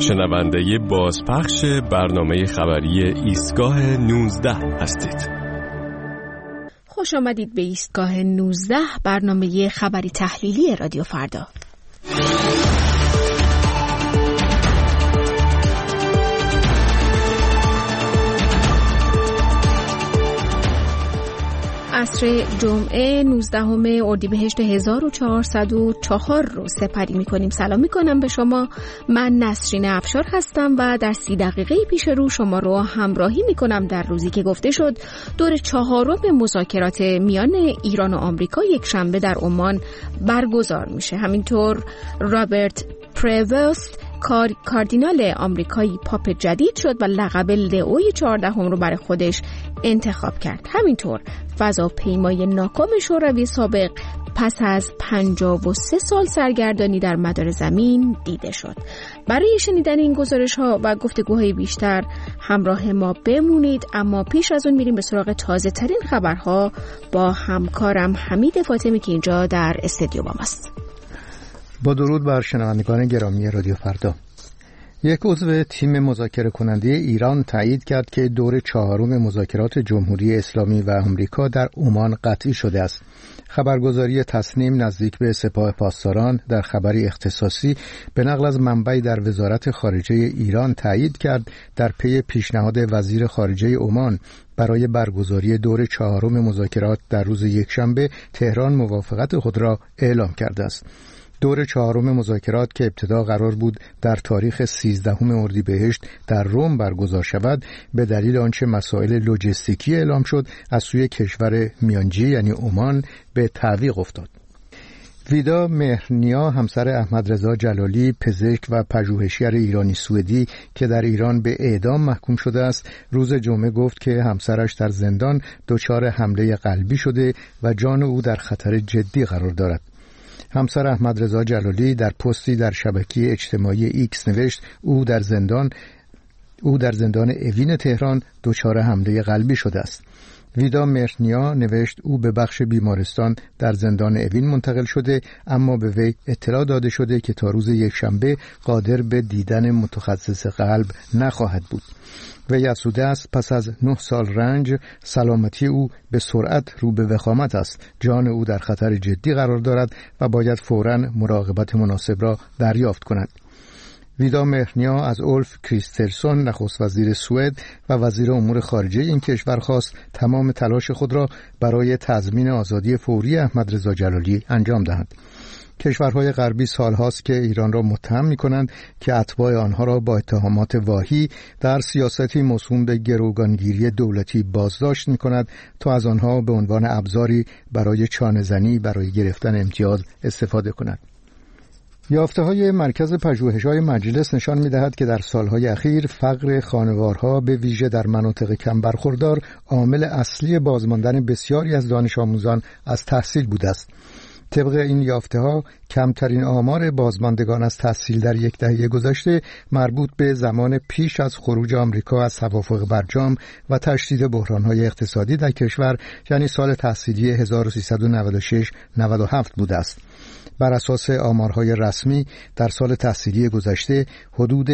شنونده بازپخش برنامه خبری ایستگاه 19 هستید. خوش آمدید به ایستگاه 19، برنامه خبری تحلیلی رادیو فردا. عصر جمعه 19 اردیبهشت 1404 رو سپری می‌کنیم. سلام می‌کنم به شما. من نسرین افشار هستم و در 30 دقیقه پیش رو شما رو همراهی می‌کنم در روزی که گفته شد دور 4 مذاکرات میان ایران و آمریکا یک شنبه در عمان برگزار میشه. همینطور رابرت پریوست کاردینال آمریکایی پاپ جدید شد و لقب لئوی 14 رو برای خودش انتخاب کرد. همینطور فضاپیمای ناکام شوروی سابق پس از 53 سال سرگردانی در مدار زمین دیده شد. برای شنیدن این گزارش‌ها و گفتگوهای بیشتر همراه ما بمونید، اما پیش از اون میریم به سراغ تازه ترین خبرها با همکارم حمید فاطمی که اینجا در استودیو با ماست. با درود بر شنوندگان گرامی رادیو فردا. یک عضو تیم مذاکره کننده ایران تایید کرد که دور 4 مذاکرات جمهوری اسلامی و آمریکا در عمان قطعی شده است. خبرگزاری تصنیم نزدیک به سپاه پاسداران در خبری اختصاصی به نقل از منبعی در وزارت خارجه ایران تایید کرد در پی پیشنهاد وزیر خارجه عمان برای برگزاری دور 4 مذاکرات در روز یکشنبه تهران موافقت خود را اعلام کرده است. دور 4 مذاکرات که ابتدا قرار بود در تاریخ 13 اردیبهشت در روم برگزار شود، به دلیل آنچه مسائل لوجستیکی اعلام شد از سوی کشور میانجی یعنی عمان به تعویق افتاد. ویدا مهرنیا همسر احمد رضا جلالی، پزشک و پژوهشگر ایرانی سوئدی که در ایران به اعدام محکوم شده است، روز جمعه گفت که همسرش در زندان دچار حمله قلبی شده و جان او در خطر جدی قرار دارد. همسر احمد رضا جلالی در پستی در شبکه اجتماعی ایکس نوشت او در زندان اوین تهران دچار حمله قلبی شده است. ویدا مرنیا نوشت او به بخش بیمارستان در زندان اوین منتقل شده، اما به وی اطلاع داده شده که تا روز یکشنبه قادر به دیدن متخصص قلب نخواهد بود. وی افزوده است پس از 9 سال رنج سلامتی او به سرعت رو به وخامت است. جان او در خطر جدی قرار دارد و باید فوراً مراقبت مناسب را دریافت کند. ویدا مهرنیا از اولف کریسترسون نخست وزیر سوئد و وزیر امور خارجه این کشور خواست تمام تلاش خود را برای تضمین آزادی فوری احمد رضا جلالی انجام دهند. کشورهای غربی سالهاست که ایران را متهم می‌کنند که اتباع آنها را با اتهامات واهی در سیاستی موسوم به گروگانگیری دولتی بازداشت می‌کند تا از آنها به عنوان ابزاری برای چانه‌زنی برای گرفتن امتیاز استفاده کنند. یافته‌های مرکز پژوهش‌های مجلس نشان می‌دهد که در سالهای اخیر فقر خانوارها به ویژه در مناطق کم برخوردار عامل اصلی بازماندن بسیاری از دانش آموزان از تحصیل بوده است. طبق این یافته‌ها کمترین آمار بازماندگان از تحصیل در یک دهه گذشته مربوط به زمان پیش از خروج آمریکا از توافق برجام و تشدید بحران‌های اقتصادی در کشور، یعنی سال تحصیلی 1396-97 بوده است. بر اساس آمارهای رسمی در سال تحصیلی گذشته حدود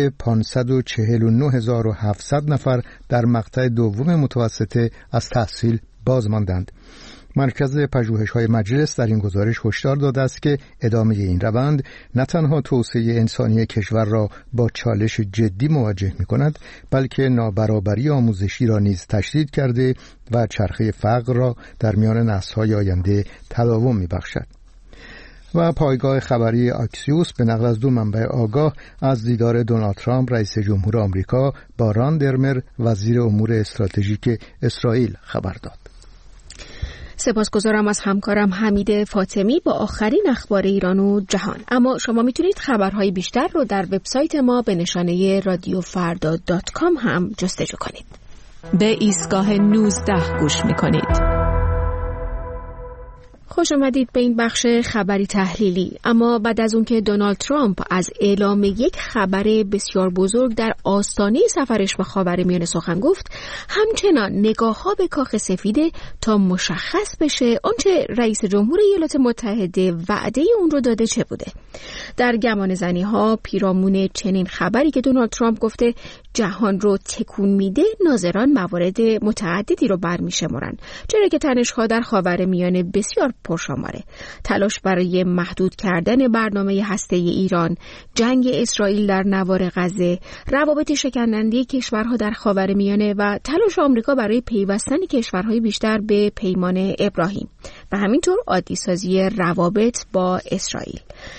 549700 نفر در مقطع دوم متوسطه از تحصیل بازماندند. مرکز پژوهش‌های مجلس در این گزارش هشدار داده است که ادامه این روند نه تنها توسعه انسانی کشور را با چالش جدی مواجه می‌کند، بلکه نابرابری آموزشی را نیز تشدید کرده و چرخه فقر را در میان نسل‌های آینده تداوم می‌بخشد. و پایگاه خبری آکسیوس به نقل از 2 منبع آگاه از دیدار دونالد ترامپ رئیس جمهور آمریکا با ران درمر وزیر امور استراتژیک اسرائیل خبر داد. سپاسگزارم از همکارم حمید فاطمی با آخرین اخبار ایران و جهان. اما شما میتونید خبرهای بیشتر رو در وبسایت ما به نشانه radiofarda.com هم جستجو کنید. به ایستگاه 19 گوش میکنید. خوش آمدید به این بخش خبری تحلیلی. اما بعد از اون که دونالد ترامپ از اعلام یک خبر بسیار بزرگ در آستانه سفرش به خاورمیانه سخن گفت، همچنان نگاه‌ها به کاخ سفیده تا مشخص بشه آنچه رئیس جمهور ایالات متحده وعده اون رو داده چه بوده. در گمانه‌زنی‌ها پیرامون چنین خبری که دونالد ترامپ گفته جهان رو تکون میده، ناظران موارد متعددی رو برمی‌شمارن، چرا که تنش‌ها در خاورمیانه بسیار پرشماره. تلاش برای محدود کردن برنامه هسته‌ای ایران، جنگ اسرائیل در نوار غزه، روابط شکننده کشورها در خاورمیانه و تلاش آمریکا برای پیوستن کشورهای بیشتر به پیمان ابراهیم و همینطور عادی‌سازی روابط با اسرائیل.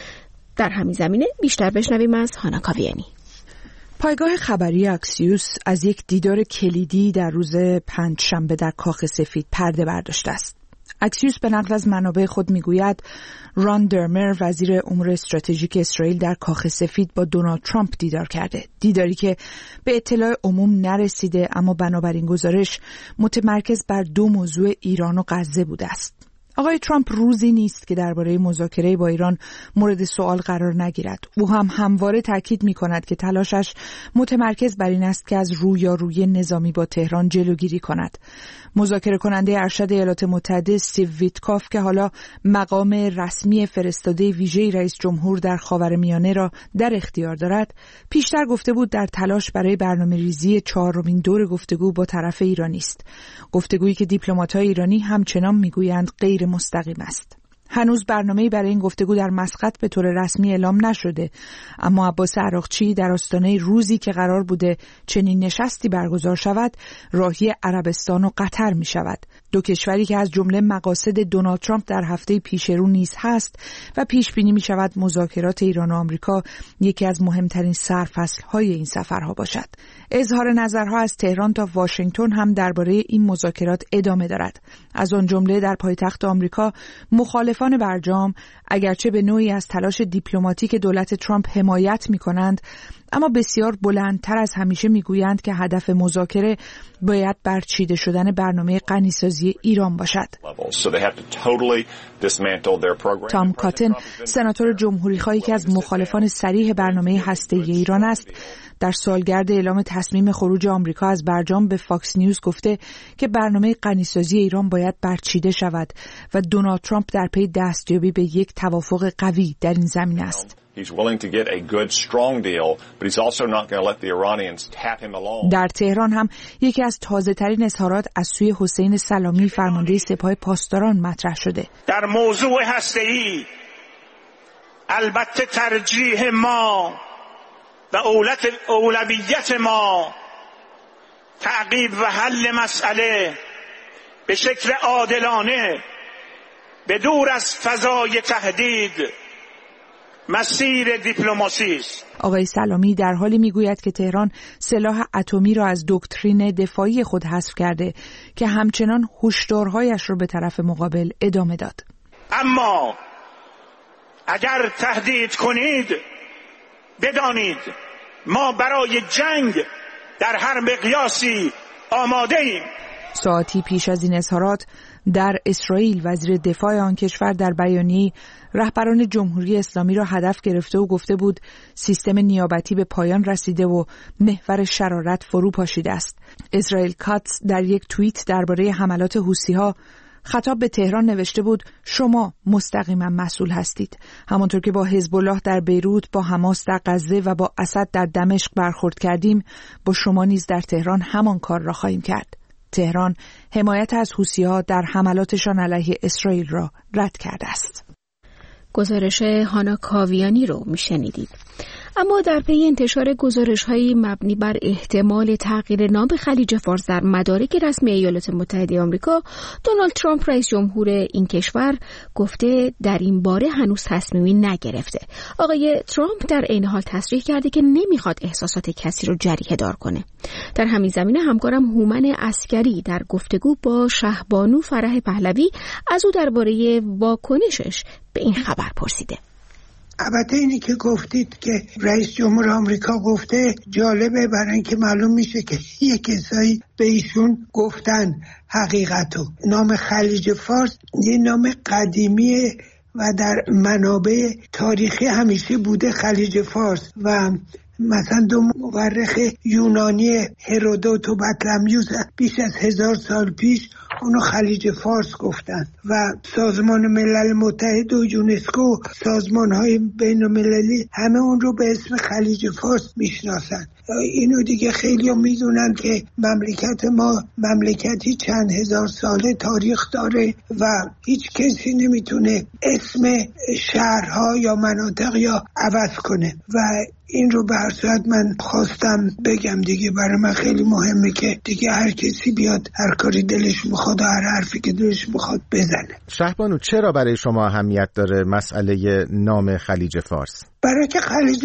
در همین زمینه بیشتر بشنویم از هانا کاویانی. پایگاه خبری اکسیوس از یک دیدار کلیدی در روز پنجشنبه در کاخ سفید پرده برداشته است. اکسیوس به نقل از منابع خود میگوید ران درمر وزیر امور استراتژیک اسرائیل در کاخ سفید با دونالد ترامپ دیدار کرده. دیداری که به اطلاع عموم نرسیده، اما بنابراین گزارش متمرکز بر دو موضوع ایران و غزه بوده است. آقای ترامپ روزی نیست که درباره مذاکره با ایران مورد سوال قرار نگیرد. او هم همواره تاکید می‌کند که تلاشش متمرکز بر این است که از رویارویی نظامی با تهران جلوگیری کند. مذاکره کننده ارشد ایالات متحده استیو ویتکاف که حالا مقام رسمی فرستاده ویژه رئیس جمهور در خاورمیانه را در اختیار دارد، پیشتر گفته بود در تلاش برای برنامه‌ریزی چهارمین دور گفتگو با طرف ایرانی است. گفتگویی که دیپلمات‌های ایرانی همچنان می‌گویند غیر مستقیم است. هنوز برنامه‌ای برای این گفتگو در مسقط به طور رسمی اعلام نشده، اما عباس عراقچی در آستانه روزی که قرار بوده چنین نشستی برگزار شود، راهی عربستان و قطر می شود. دو کشوری که از جمله مقاصد دونالد ترامپ در هفته پیش رو نیز هست و پیش بینی می شود مذاکرات ایران و آمریکا یکی از مهمترین سرفصل‌های این سفرها باشد. اظهار نظرها از تهران تا واشنگتن هم درباره این مذاکرات ادامه دارد. از آن جمله در پایتخت آمریکا مخالفان برجام اگرچه به نوعی از تلاش دیپلماتیک دولت ترامپ حمایت می‌کنند، اما بسیار بلندتر از همیشه میگویند که هدف مذاکره باید برچیده شدن برنامه غنیسازی ایران باشد. تام کاتن، سناتور جمهوری‌خواهی که از مخالفان صریح برنامه هسته‌ای ایران است، در سالگرد اعلام تصمیم خروج آمریکا از برجام به فاکس نیوز گفته که برنامه غنیسازی ایران باید برچیده شود و دونالد ترامپ در پی دستیابی به یک توافق قوی در این زمینه است. در تهران هم یکی از تازه‌ترین اظهارات از سوی حسین سلامی فرمانده سپاه پاسداران مطرح شده. در موضوع هسته‌ای البته ترجیح ما و اولویت ما تعقیب و حل مسئله به شکل عادلانه به دور از فضای تهدید مسیر دیپلماسی است. آقای سلامی در حالی میگوید که تهران سلاح اتمی را از دکترین دفاعی خود حذف کرده که همچنان هشدارهایش را به طرف مقابل ادامه داد. اما اگر تهدید کنید بدانید ما برای جنگ در هر مقیاسی آماده ایم. ساعتی پیش از این اظهارات در اسرائیل وزیر دفاع آن کشور در بیانیه‌ای رهبران جمهوری اسلامی را هدف گرفته و گفته بود سیستم نیابتی به پایان رسیده و محور شرارت فرو پاشیده است. اسرائیل کاتس در یک توییت درباره حملات حوثی‌ها خطاب به تهران نوشته بود شما مستقیما مسئول هستید. همانطور که با حزب الله در بیروت، با حماس در غزه و با اسد در دمشق برخورد کردیم، با شما نیز در تهران همان کار را خواهیم کرد. تهران حمایت از حوثی‌ها در حملاتشان علیه اسرائیل را رد کرده است. گزارش هانا کاویانی رو میشنیدید. اما در پی انتشار گزارش‌های مبنی بر احتمال تغییر نام خلیج فارس در مدارک رسمی ایالات متحده آمریکا، دونالد ترامپ رئیس جمهور این کشور گفته در این باره هنوز تصمیمی نگرفته. آقای ترامپ در عین حال تصریح کرده که نمیخواد احساسات کسی رو جریحه دار کنه. در همین زمینه همکارم هومن عسکری در گفتگو با شهبانو فرح پهلوی از او درباره واکنشش به این خبر پرسیده. البته اینی که گفتید که رئیس جمهور آمریکا گفته جالبه، برای اینکه معلوم میشه که یه کسایی به ایشون گفتن حقیقتو. نام خلیج فارس یه نام قدیمیه و در منابع تاریخی همیشه بوده خلیج فارس و مثلا دو مورخ یونانی هرودوت و بطلمیوس بیش از 1000 سال پیش اونو خلیج فارس گفتن و سازمان ملل متحد و یونسکو، سازمان‌های بین‌المللی همه اون رو به اسم خلیج فارس میشناسن. اینو دیگه خیلی هم میدونن که مملکت ما مملکتی چند هزار ساله تاریخ داره و هیچ کسی نمیتونه اسم شهرها یا مناطق یا عوض کنه و این رو به هر صورت من خواستم بگم دیگه. برای من خیلی مهمه که دیگه هر کسی بیاد هر کاری دلش میخواد و هر حرفی که دلش میخواد بزنه. شهبانو، چرا برای شما اهمیت داره مسئله نام خلیج فارس؟ برای که خلیج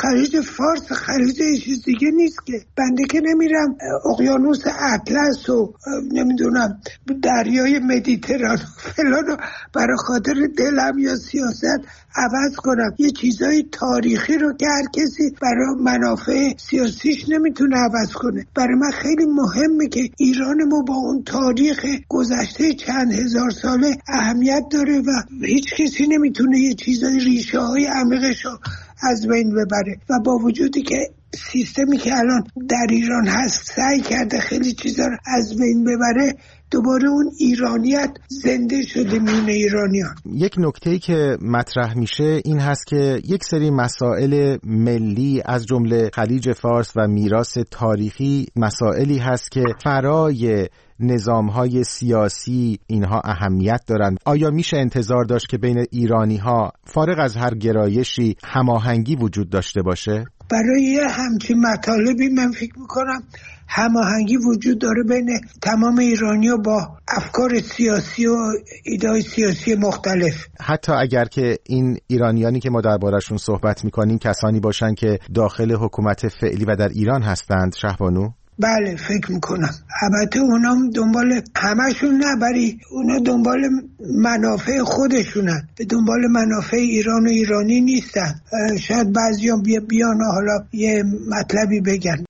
فارس خلیج چیز دیگه نیست که. بنده که نمیرم اقیانوس اطلس و نمیدونم دریای مدیترانه فلانو برای خاطر دلم یا سیاست عوض کنم. یه چیزای تاریخی رو که هر کسی برای منافع سیاسیش نمیتونه عوض کنه. برای من خیلی مهمه که ایران ما با اون تاریخ گذشته چند هزار ساله اهمیت داره و هیچ کسی نمیتونه یه چیزای ریشه های عمیقش رو از بین ببره و با وجودی که سیستمی که الان در ایران هست سعی کرده خیلی چیزا رو از بین ببره، دوباره اون ایرانیت زنده شده میون ایرانیان. یک نکته‌ای که مطرح میشه این هست که یک سری مسائل ملی از جمله خلیج فارس و میراث تاریخی مسائلی هست که فرای نظام‌های سیاسی اینها اهمیت دارند. آیا میشه انتظار داشت که بین ایرانی‌ها فارغ از هر گرایشی هماهنگی وجود داشته باشه؟ برای همچین مطالبی من فکر میکنم هماهنگی وجود داره بین تمام ایرانی‌ها با افکار سیاسی و ایده‌های سیاسی مختلف. حتی اگر که این ایرانیانی که ما درباره‌شون صحبت میکنیم کسانی باشن که داخل حکومت فعلی و در ایران هستند. شهبانو؟ بله فکر میکنم. البته اونا دنبال همشون نبری، اونا دنبال منافع خودشونن، به دنبال منافع ایران و ایرانی نیستن. شاید بعضیان بیان حالا یه مطلبی بگن.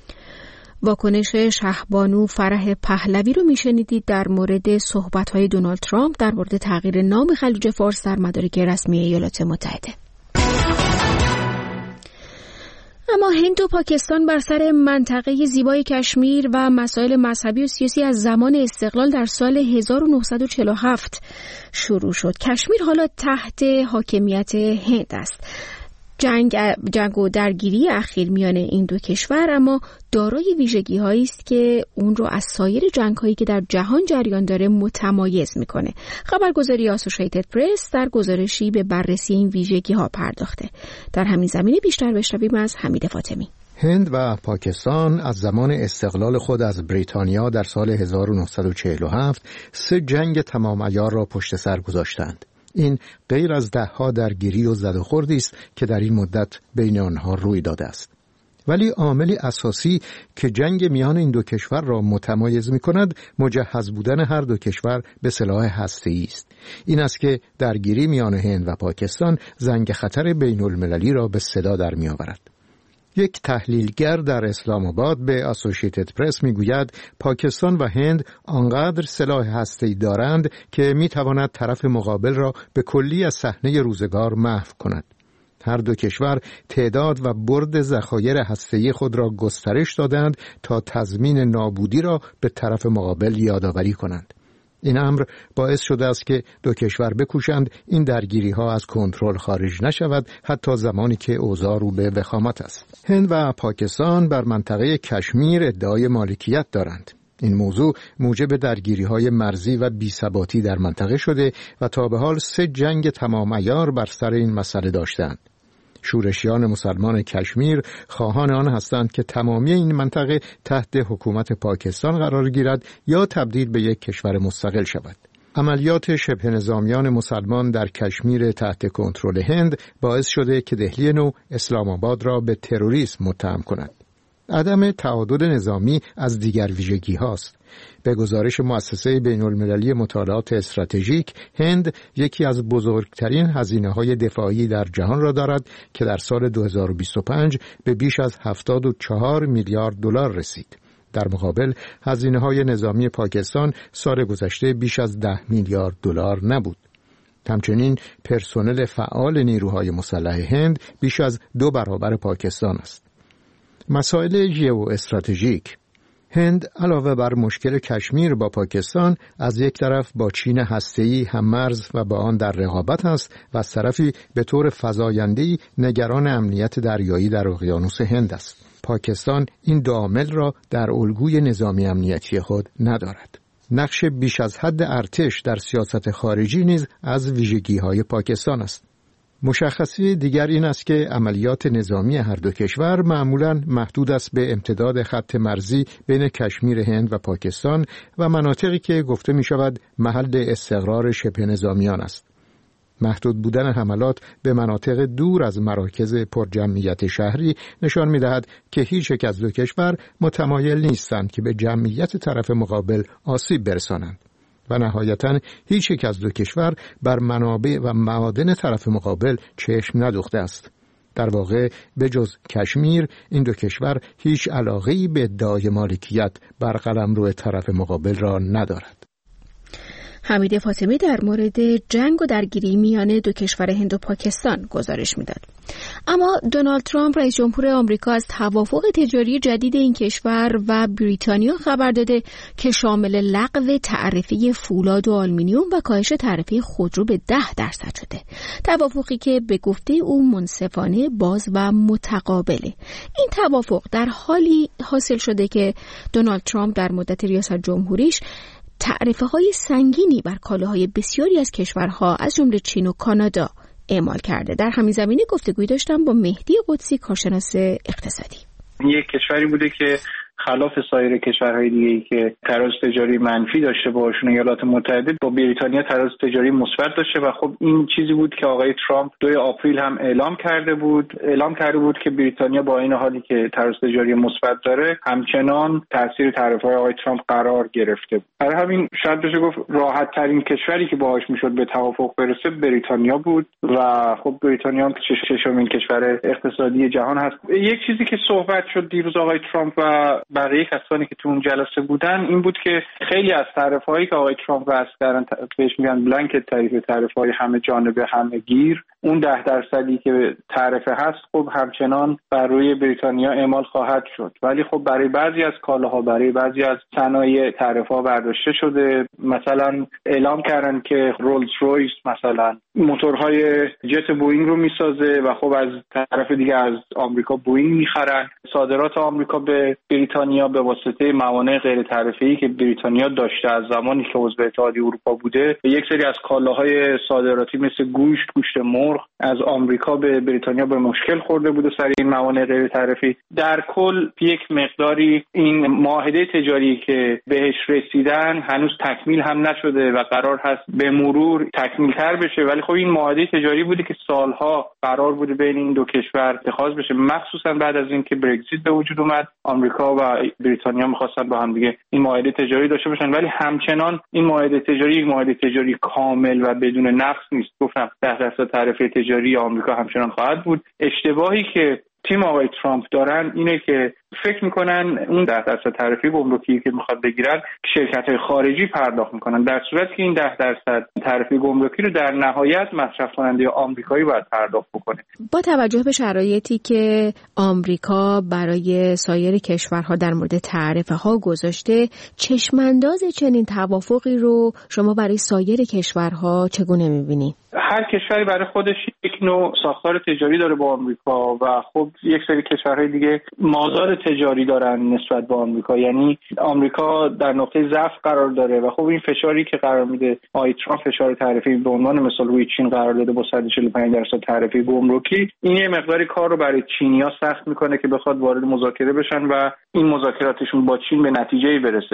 واکنش شهبانو فرح پهلوی رو میشنیدید در مورد صحبت‌های دونالد ترامپ در مورد تغییر نام خلیج فارس در مدارک رسمی ایالات متحده. اما هند و پاکستان بر سر منطقه زیبای کشمیر و مسائل مذهبی و سیاسی از زمان استقلال در سال 1947 شروع شد. کشمیر حالا تحت حاکمیت هند است. جنگ و درگیری اخیر میان این دو کشور اما دارای ویژگی‌هایی است که اون رو از سایر جنگ‌هایی که در جهان جریان داره متمایز میکنه. خبرگزاری آسوشیتد پرس در گزارشی به بررسی این ویژگی‌ها پرداخته. در همین زمینه بیشتر بشنویم از حمید فاطمی. هند و پاکستان از زمان استقلال خود از بریتانیا در سال 1947 3 جنگ تمام عیار را پشت سر گذاشتند. این غیر از دهها درگیری و زد و خوردی است که در این مدت بین آنها روی داده است. ولی عاملی اساسی که جنگ میان این دو کشور را متمایز می‌کند مجهز بودن هر دو کشور به سلاح هسته‌ای است. این است که درگیری میان هند و پاکستان زنگ خطر بین‌المللی را به صدا در می‌آورد. یک تحلیلگر در اسلام آباد به آسوشیتد پرس میگوید پاکستان و هند آنقدر سلاح هسته‌ای دارند که میتواند طرف مقابل را به کلی از صحنه روزگار محو کند. هر دو کشور تعداد و برد ذخایر هسته‌ای خود را گسترش دادند تا تضمین نابودی را به طرف مقابل یادآوری کنند. این امر باعث شده است که دو کشور بکوشند این درگیری‌ها از کنترل خارج نشود حتی زمانی که اوضاع رو به وخامت است. هند و پاکستان بر منطقه کشمیر ادعای مالکیت دارند. این موضوع موجب درگیری‌های مرزی و بی‌ثباتی در منطقه شده و تا به حال 3 جنگ تمام عیار بر سر این مسئله داشتند. شورشیان مسلمان کشمیر خواهان آن هستند که تمامی این منطقه تحت حکومت پاکستان قرار گیرد یا تبدیل به یک کشور مستقل شود. عملیات شبه نظامیان مسلمان در کشمیر تحت کنترل هند باعث شده که دهلی نو اسلام آباد را به تروریسم متهم کند. عدم تعادل نظامی از دیگر ویژگی هاست. به گزارش مؤسسه بین‌المللی مطالعات استراتژیک، هند یکی از بزرگترین هزینه‌های دفاعی در جهان را دارد که در سال 2025 به بیش از 74 میلیارد دلار رسید. در مقابل هزینه‌های نظامی پاکستان سال گذشته بیش از 10 میلیارد دلار نبود. همچنین پرسنل فعال نیروهای مسلح هند بیش از 2 برابر پاکستان است. مسائل ژئواستراتژیک: هند علاوه بر مشکل کشمیر با پاکستان، از یک طرف با چین هسته‌ای هم‌مرز و با آن در رقابت است و از طرفی به طور فزاینده‌ای نگران امنیت دریایی در اقیانوس هند است. پاکستان این دو عامل را در الگوی نظامی امنیتی خود ندارد. نقش بیش از حد ارتش در سیاست خارجی نیز از ویژگی‌های پاکستان است. مشخصی دیگر این است که عملیات نظامی هر دو کشور معمولاً محدود است به امتداد خط مرزی بین کشمیر هند و پاکستان و مناطقی که گفته می شود محل استقرار شبه نظامیان است. محدود بودن حملات به مناطق دور از مراکز پرجمعیت شهری نشان می دهد که هیچ یک از دو کشور متمایل نیستند که به جمعیت طرف مقابل آسیب برسانند. و نهایتاً هیچ یک از دو کشور بر منابع و معادن طرف مقابل چشم ندوخته است. در واقع به جز کشمیر این دو کشور هیچ علاقه‌ای به ادعای مالکیت بر قلمرو طرف مقابل را ندارد. حمید فاطمی در مورد جنگ و درگیری میان دو کشور هند و پاکستان گزارش میداد. اما دونالد ترامپ رئیس جمهور آمریکا از توافق تجاری جدید این کشور و بریتانیا خبر داده که شامل لغو تعرفه فولاد و آلومینیوم و کاهش تعرفه خودرو به 10% شده. توافقی که به گفته او منصفانه، باز و متقابله. این توافق در حالی حاصل شده که دونالد ترامپ در مدت ریاست جمهوریش تعرفه‌های سنگینی بر کالاهای بسیاری از کشورها از جمله چین و کانادا اعمال کرده. در همین زمینه گفتگوی داشتم با مهدی قدسی، کارشناس اقتصادی. یک کشوری بوده که خلاف سایر کشورهای دیگه‌ای که تراز تجاری منفی داشته باشون، ایالات متحده با بریتانیا تراز تجاری مثبت داشته و خب این چیزی بود که آقای ترامپ 2 آپریل هم اعلام کرده بود که بریتانیا با این حالی که تراز تجاری مثبت داره همچنان تاثیر تعرفه‌های آقای ترامپ قرار گرفته بود. برای همین شاید بشه گفت راحت ترین کشوری که باهاش میشد به توافق برسه بریتانیا بود و خب بریتانیا هم ششمین کشور اقتصادی جهان هست. یک چیزی که صحبت شد دیروز آقای ترامپ و بقیه کسانی که تو اون جلسه بودن این بود که خیلی از تعرفه‌هایی که آقای ترامپ وضع کردن، بهش میگن بلانکت تعرفه‌های همه جانبه همه گیر، اون 10% که تعرفه هست خب همچنان بر روی بریتانیا اعمال خواهد شد. ولی خب برای بعضی از کالاها، برای بعضی از صنایع تعرفه‌ها برداشته شده. مثلا اعلام کردن که رولز رویس مثلا موتورهای جت بوئینگ رو میسازه و خب از طرف دیگه از آمریکا بوئینگ میخرن. صادرات آمریکا به بریتانیا به واسطه موانع غیر تعرفه‌ای که بریتانیا داشته از زمانی که عضو اتحادیه اروپا بوده، یک سری از کالاهای صادراتی مثل گوشت مرغ از آمریکا به بریتانیا به مشکل خورده بوده سر این موانع غیر تعرفه‌ای. در کل یک مقداری این معاهده تجاری که بهش رسیدن هنوز تکمیل هم نشده و قرار هست به مرور تکمیل‌تر بشه، ولی خب این معاهده تجاری بوده که سالها قرار بوده بین این دو کشور اتخاذ بشه، مخصوصا بعد از اینکه برگزیت به وجود اومد. آمریکا و بریتانیا می‌خواستن با هم دیگه این معاهده تجاری داشته باشن، ولی همچنان این معاهده تجاری یک معاهده تجاری کامل و بدون نقص نیست. گفتم 10% تعرفه تجاری آمریکا همچنان خواهد بود. اشتباهی که تیم آقای ترامپ دارن اینه که فکر میکنن اون 10% تعرفه گمرکی که میخواد بگیرن شرکت‌های خارجی پرداخت میکنن، در صورتی که این 10% تعرفه گمرکی رو در نهایت مصرف کننده آمریکایی باید پرداخت بکنه. با توجه به شرایطی که آمریکا برای سایر کشورها در مورد تعرفه ها گذاشته، چشمانداز چنین توافقی رو شما برای سایر کشورها چگونه میبینید؟ هر کشوری برای خودش یک نوع ساختار تجاری داره با آمریکا و خب یک سری کشورهای دیگه مازاد تجاری دارن نسبت به آمریکا، یعنی آمریکا در نقطه ضعف قرار داره و خب این فشاری که قرار میده آقای ترامپ، فشار تعرفه‌ای به عنوان مثال روی چین قرار داده با 145% تعرفه گمرکی، این یه مقداری کار رو برای چینی‌ها سخت میکنه که بخواد وارد مذاکره بشن و این مذاکراتشون با چین به نتیجه‌ای برسه.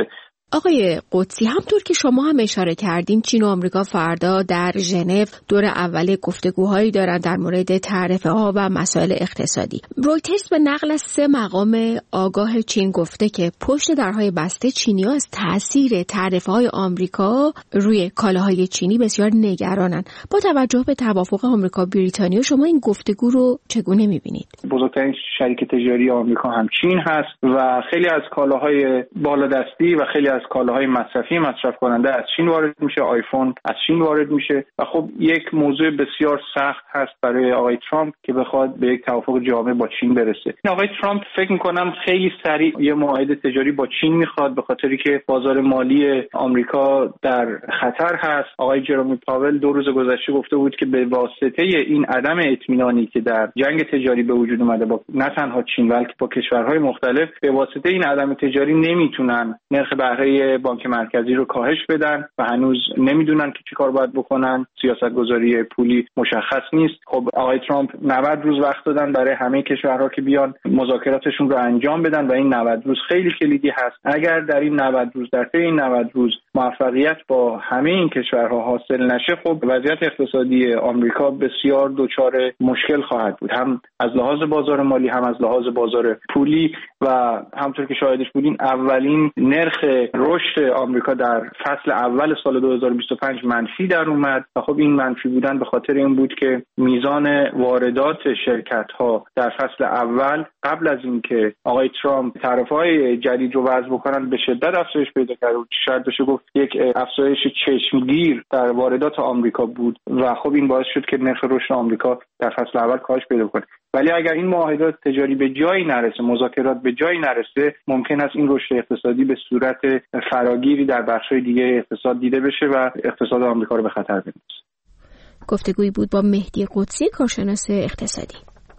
آقای قدسی، همطور که شما هم اشاره کردین، چین و آمریکا فردا در ژنو دور اول گفتگوهایی دارن در مورد تعرفه ها و مسائل اقتصادی. رویترز به نقل از 3 مقام آگاه چین گفته که پشت درهای بسته چینی‌ها از تاثیر تعرفه های آمریکا روی کالاهای چینی بسیار نگرانن. با توجه به توافق آمریکا بریتانیا، شما این گفتگو رو چگونه می‌بینید؟ بزرگترین شریک تجاری آمریکا هم چین هست و خیلی از کالاهای بالادستی و خیلی از کالاهای مصرفی مصرف کننده از چین وارد میشه. آیفون از چین وارد میشه و خب یک موضوع بسیار سخت هست برای آقای ترامپ که بخواد به یک توافق جامع با چین برسه. آقای ترامپ فکر میکنم خیلی سریع یه معاهده تجاری با چین میخواد، به خاطری که بازار مالی آمریکا در خطر هست. آقای جرومی پاول 2 روز گذشته گفته بود که به واسطه این عدم اطمینانی که در جنگ تجاری به وجود اومده با نه تنها چین بلکه با کشورهای مختلف، به واسطه این عدم تجاری نمیتونن نرخ بهره بانک مرکزی رو کاهش بدن و هنوز نمیدونن که چی کار باید بکنن. سیاستگذاری پولی مشخص نیست. خب آقای ترامپ 90 روز وقت دادن برای همه کشورها که بیان مذاکراتشون رو انجام بدن و این 90 روز خیلی کلیدی هست. اگر در این 90 روز در طی این 90 روز موفقیت با همه این کشورها حاصل نشه، خب وضعیت اقتصادی آمریکا بسیار دچار مشکل خواهد بود، هم از لحاظ بازار مالی هم از لحاظ بازار پولی. و همونطور که شاهدش بودین، اولین نرخ رشد آمریکا در فصل اول سال 2025 منفی در اومد و خب این منفی بودن به خاطر این بود که میزان واردات شرکت‌ها در فصل اول قبل از اینکه آقای ترامپ تعرفه‌های جدید رو وضع بکنن به شدت افزایش پیدا کرد و شاید بشه گفت یک افزایش چشمگیر در واردات آمریکا بود و خب این باعث شد که نرخ رشد آمریکا در فصل اول کاهش پیدا کنه. ولی اگر این معاهدات تجاری به جایی نرسه، مذاکرات به جایی نرسه، ممکن است این رشد اقتصادی به صورت فراگیری در بخش‌های دیگه اقتصاد دیده بشه و اقتصاد آمریکا رو به خطر بندازه. گفتگویی بود با مهدی قدسی، کارشناس اقتصادی.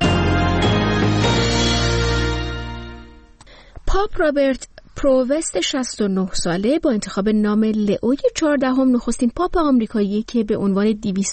پاپ رابرت پرووست 69 ساله با انتخاب نام لئوی 14 نخستین پاپ آمریکایی که به عنوان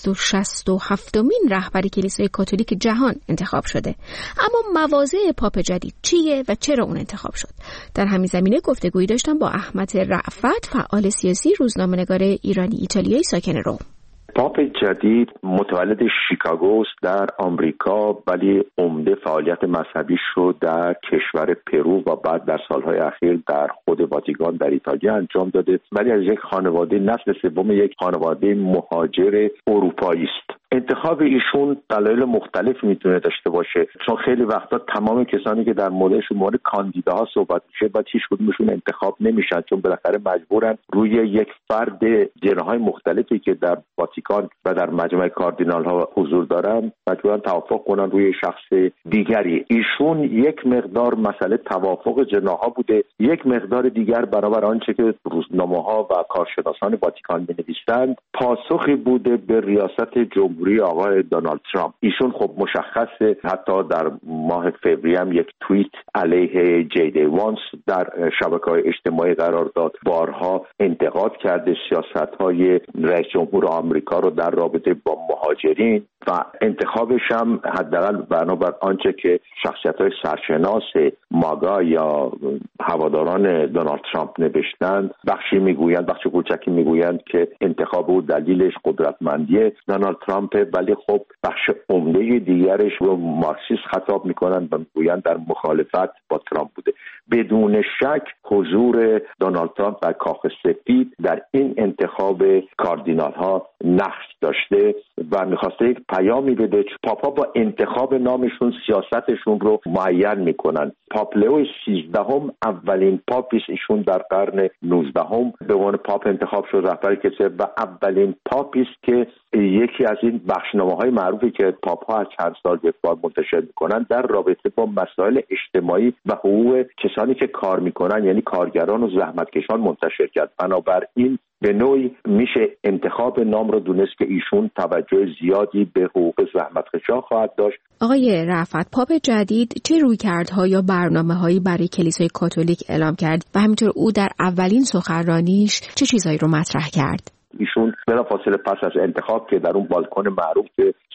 267مین رهبر کلیسای کاتولیک جهان انتخاب شده. اما مواضع پاپ جدید چیه و چرا اون انتخاب شد؟ در همین زمینه گفتگویی داشتم با احمد رأفت، فعال سیاسی، روزنامه‌نگار ایرانی ایتالیایی ساکن روم. پاپ جدید متولد شیکاگوست در آمریکا، ولی عمده فعالیت مذهبی شد در کشور پرو و بعد در سالهای اخیر در خود واتیکان در ایتالیا انجام داده، ولی از یک خانواده نسل سوم یک خانواده مهاجر اروپایی است. انتخاب ایشون دلایل مختلف میتونه داشته باشه، چون خیلی وقتا تمام کسانی که در موردشون مورد کاندیداها صحبت میشه و هیچ کدومشون انتخاب نمیشن، چون بالاخره مجبورن روی یک فرد جناهای مختلفی که در واتیکان و در مجمع کاردینال ها حضور دارن مجبورن توافق کنن روی شخص دیگری. ایشون یک مقدار مسئله توافق جناها بوده، یک مقدار دیگر برابر آنچه که روزنامه‌ها و کارشناسان واتیکان می‌نویسند پاسخی بوده به ریاست جمهوری آقای دونالد ترامپ. ایشون خب مشخصه، حتی در ماه فوریه هم یک توییت علیه جی دی وانس در شبکه‌های اجتماعی قرار داد، بارها انتقاد کرده سیاست‌های رئیس جمهور آمریکا رو در رابطه با مهاجرین و انتخابش هم حداقل بنابر آنچه که شخصیت‌های سرشناس ماگا یا هواداران دونالد ترامپ نوشتند، بخشی میگویند، بخش کوچکی میگویند که انتخاب او دلیلش قدرتمندی دونالد ترامپ، ولی خب بخش عمده دیگرش رو مارکسیست خطاب میکنند و میگویند در مخالفت با ترامپ بوده. بدون شک حضور دونالد ترامپ در کاخ سفید در این انتخاب کاردینال ها نقش داشته و میخواسته یک پیامی بده. پاپا با انتخاب نامشون سیاستشون رو معین میکنن. پاپ لئو 13 اولین پاپیست، ایشون در قرن 19 به عنوان پاپ انتخاب شد، رهبر کلیسا، و اولین پاپیست که یکی از این بخشنامه‌های معروفی که پاپ‌ها از چند سال یک بار منتشر میکنن در رابطه با مسائل اجتماعی و حقوق کسانی که کار میکنن، یعنی کارگران و زحمتکشان، منتشر کرد. بنابراین به نوعی میشه انتخاب نام رو دونست که ایشون توجه زیادی به حقوق زحمتکشان خواهد داشت. آقای رأفت، پاپ جدید چه رویکردها یا برنامه‌هایی برای کلیسای کاتولیک اعلام کرد و همینطور او در اولین سخنرانیش چه چیزایی رو مطرح کرد؟ ایشون بلافاصله پس از انتخاب که در اون بالکن معروف که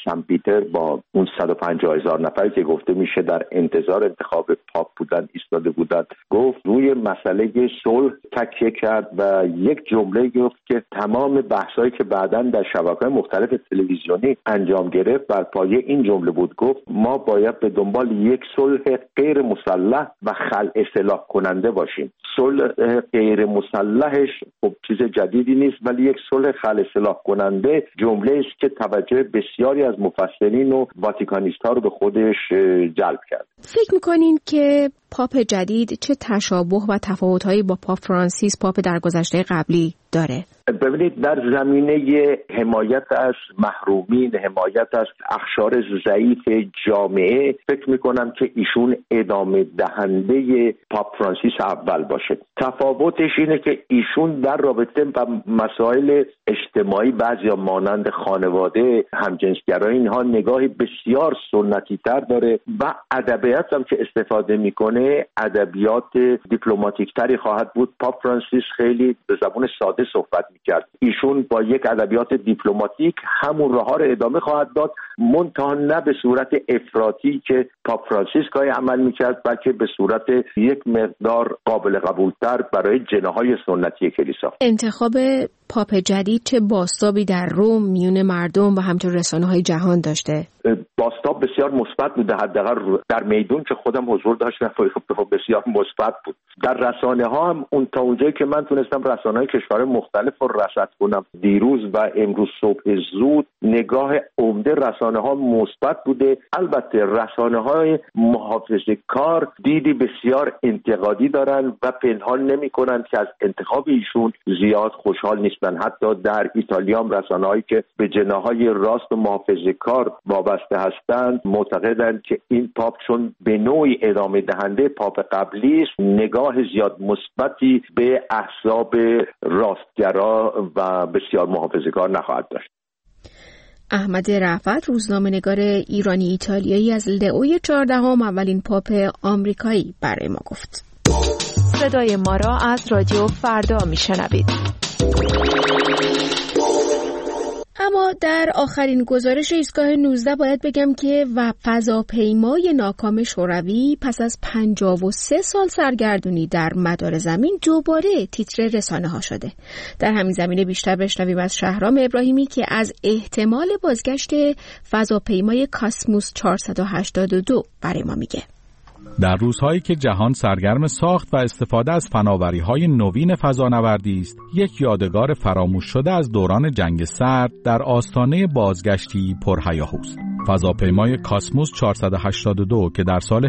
سن پیتر با اون 150,000 نفری که گفته میشه در انتظار انتخاب پاپ بودن ایستاده بودن، گفت روی مسئله صلح تکیه کرد و یک جمله گفت که تمام بحثایی که بعداً در شبکه‌های مختلف تلویزیونی انجام گرفت بر پایه این جمله بود. گفت ما باید به دنبال یک صلح غیر مسلح و خلع سلاح کننده باشیم. صلح غیر مسلحش خب چیز جدیدی نیست، ولی یک صلح خلع سلاح کننده جمله است که توجه بسیاری از مفسرین و واتیکانیست‌ها رو به خودش جلب کرد. فکر می‌کنین که پاپ جدید چه تشابه و تفاوت‌هایی با پاپ فرانسیس پاپ درگذشته قبلی داره؟ ببینید، در زمینه حمایت از محرومین، حمایت از اقشار ضعیف جامعه، فکر میکنم که ایشون ادامه دهنده پاپ فرانسیس اول باشه. تفاوتش اینه که ایشون در رابطه با مسائل اجتماعی بعضیا مانند خانواده، همجنسگرایی، اینها نگاهی بسیار سنتی تر داره و ادبیات هم که استفاده میکنه ادبیات دیپلماتیک تری خواهد بود. پاپ فرانسیس خیلی به زبان ساده صحبت میکرد. ایشون با یک ادبیات دیپلماتیک همون راه رو ادامه خواهد داد، منتها نه به صورت افراطی که پاپ فرانسیس گاهی عمل میکرد، بلکه به صورت یک مقدار قابل قبولتر برای جناح‌های سنتی کلیسا. انتخاب پاپ جدید چه بازتابی در روم میون مردم و همچنین رسانه‌های جهان داشته؟ بازتاب بسیار مثبت بوده، حداقل در میدون که خودم حضور داشتم بسیار مثبت بود. در رسانه‌ها هم اون تا اونجایی که من تونستم رسانه‌های کشورهای مختلف رو رصد کنم دیروز و امروز صبح زود، نگاه عمده رسانه‌ها مثبت بوده. البته رسانه‌های محافظه‌کار دیدی بسیار انتقادی دارن و پنهان نمی‌کنن که از انتخاب ایشون زیاد خوشحال نیستن. حتی در ایتالیا هم رسانه‌هایی که به جناح‌های راست و محافظه‌کار وابسته هستند معتقدند که این پاپ چون به نوعی ادامه دهنده پاپ قبلی است، نگاه زیاد مثبتی به احزاب راستگرا و بسیار محافظه‌کار نخواهد داشت. احمد رفعت، روزنامه‌نگار ایرانی ایتالیایی، از لئوی 14 اولین پاپ آمریکایی برای ما گفت. صدای ما را از رادیو فردا میشنوید. اما در آخرین گزارش ایستگاه 19 باید بگم که فضاپیمای ناکام شوروی پس از 53 سال سرگردونی در مدار زمین دوباره تیتر رسانه‌ها شده. در همین زمینه بیشتر بشنویم از شهرام ابراهیمی که از احتمال بازگشت فضاپیمای کاسموس 482 برای ما میگه. در روزهایی که جهان سرگرم ساخت و استفاده از فناوری‌های نوین فضانوردی است، یک یادگار فراموش شده از دوران جنگ سرد در آستانه بازگشتی پرهیاهوست. فضاپیمای کاسموس 482 که در سال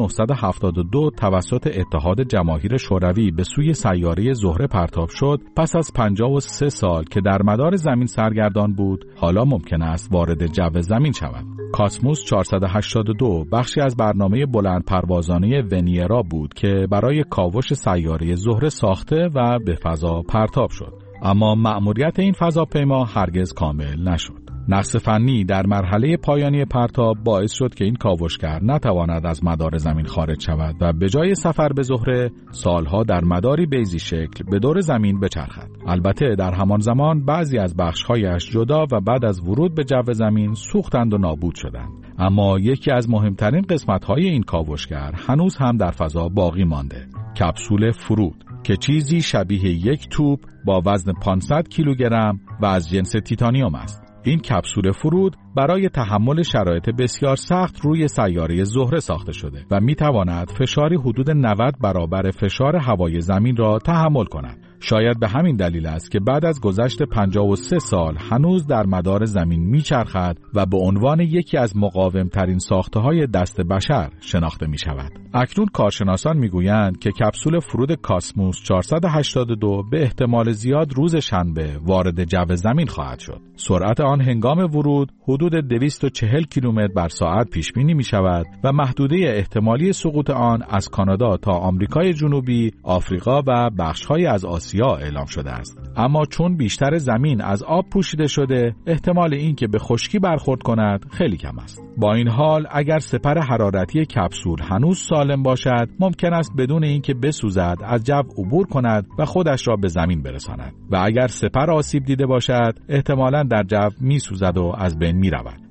1972 توسط اتحاد جماهیر شوروی به سوی سیاره زهره پرتاب شد، پس از 53 سال که در مدار زمین سرگردان بود، حالا ممکن است وارد جو زمین شود. کاسموس 482 بخشی از برنامه بلند پروازانه ونیرا بود که برای کاوش سیاره زهره ساخته و به فضا پرتاب شد. اما مأموریت این فضاپیما هرگز کامل نشد. نقص فنی در مرحله پایانی پرتاب باعث شد که این کاوشگر نتواند از مدار زمین خارج شود و به جای سفر به زهره سالها در مداری بیضی شکل به دور زمین بچرخد. البته در همان زمان بعضی از بخش‌هایش جدا و بعد از ورود به جو زمین سوختند و نابود شدند. اما یکی از مهمترین قسمت‌های این کاوشگر هنوز هم در فضا باقی مانده: کپسول فرود، که چیزی شبیه یک توپ با وزن 500 کیلوگرم و از جنس تیتانیوم است. این کپسول فرود برای تحمل شرایط بسیار سخت روی سیاره زهره ساخته شده و می‌تواند فشاری حدود 90 برابر فشار هوای زمین را تحمل کند. شاید به همین دلیل است که بعد از گذشت 53 سال هنوز در مدار زمین میچرخد و به عنوان یکی از مقاومترین ساخته‌های دست بشر شناخته می‌شود. اکنون کارشناسان می‌گویند که کپسول فرود کاسموس 482 به احتمال زیاد روز شنبه وارد جو زمین خواهد شد. سرعت آن هنگام ورود حدود 240 کیلومتر بر ساعت پیش بینی می‌شود و محدوده احتمالی سقوط آن از کانادا تا آمریکای جنوبی، آفریقا و بخش‌های از آسیا اعلام شده است. اما چون بیشتر زمین از آب پوشیده شده، احتمال این که به خشکی برخورد کند خیلی کم است. با این حال اگر سپر حرارتی کپسول هنوز سالم باشد، ممکن است بدون اینکه بسوزد از جو عبور کند و خودش را به زمین برساند و اگر سپر آسیب دیده باشد، احتمالاً در جو میسوزد و از بین میرود.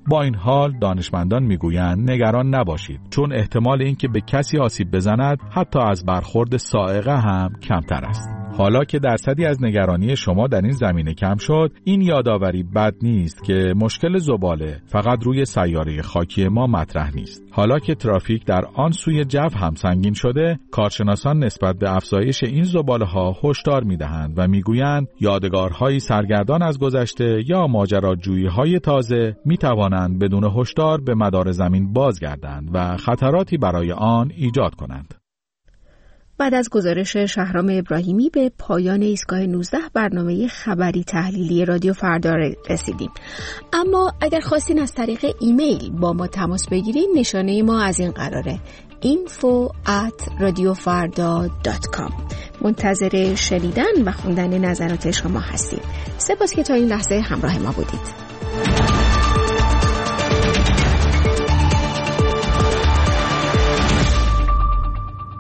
با این حال دانشمندان میگویند نگران نباشید، چون احتمال اینکه به کسی آسیب بزند حتی از برخورد صاعقه هم کمتر است. حالا که درصدی از نگرانی شما در این زمینه کم شد، این یادآوری بد نیست که مشکل زباله فقط روی سیاره خاکی ما مطرح نیست. حالا که ترافیک در آن سوی جو هم سنگین شده، کارشناسان نسبت به افزایش این زباله‌ها هشدار می‌دهند و می‌گویند یادگارهایی سرگردان از گذشته یا ماجراجویی‌های تازه می‌توانند بدون هشدار به مدار زمین بازگردند و خطراتی برای آن ایجاد کنند. بعد از گزارش شهرام ابراهیمی به پایان ایستگاه 19 برنامه خبری تحلیلی رادیو فردا رسیدیم. اما اگر خواستین از طریق ایمیل با ما تماس بگیرین، نشانه ما از این قراره: info@radiofarda.com. منتظر شنیدن و خوندن نظرات شما هستیم. سپاس که تا این لحظه همراه ما بودید.